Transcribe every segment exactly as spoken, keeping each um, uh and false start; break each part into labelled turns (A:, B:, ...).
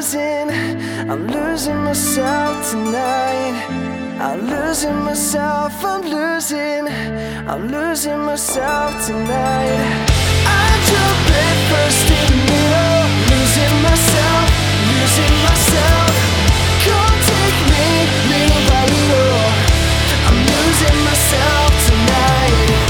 A: losing, I'm losing myself tonight. I'm losing myself, I'm losing, I'm losing myself tonight. I jump head first in the middle, losing myself, losing myself. Come take me little by little, I'm losing myself tonight.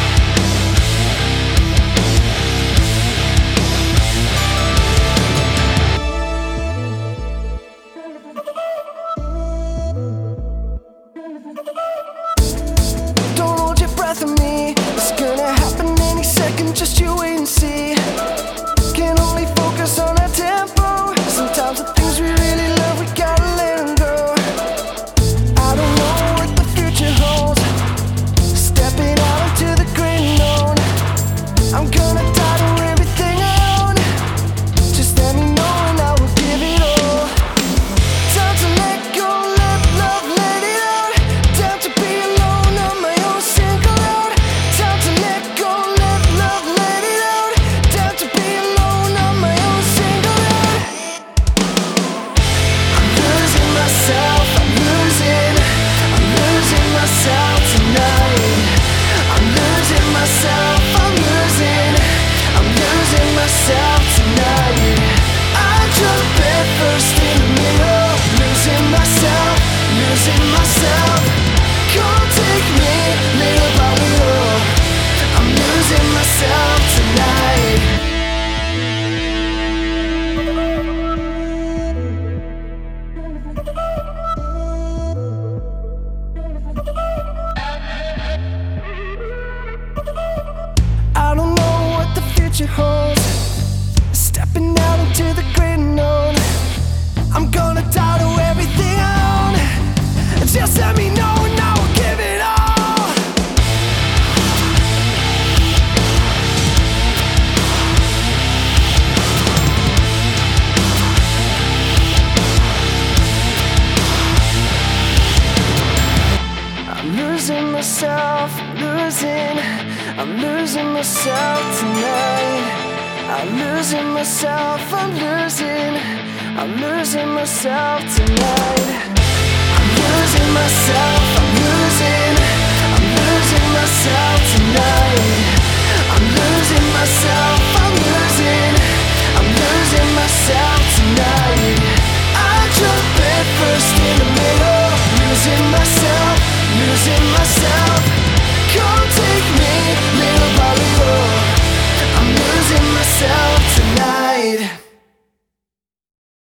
A: Don't hold your breath on me, it's gonna happen any second, just you wait and see. Can only focus on our tempo, sometimes the things we really love we gotta let them go. I don't know what the future holds, stepping out into the great unknown. I'm gonna die to everything I own, just let me know and I will give it all. Time to let go, let love let it out. Time to be alone on my own, single out. Time to let go, let love let it out. Time to be alone on my own, single out. I'm losing myself, I'm losing, I'm losing myself tonight. I'm losing myself, I'm losing, I'm losing myself tonight. I jump head first in the middle, losing myself, losing myself. Come take me little by little, I'm losing myself tonight. I don't know what the future holds, stepping out into the great unknown. I'm gonna die to everything I own, just let me know and I will give it all. I'm losing myself, losing, I'm losing myself tonight. I'm losing myself, I'm losing, I'm losing myself tonight. I'm losing myself, I'm losing, I'm losing myself tonight. I'm losing myself, I'm losing, I'm losing myself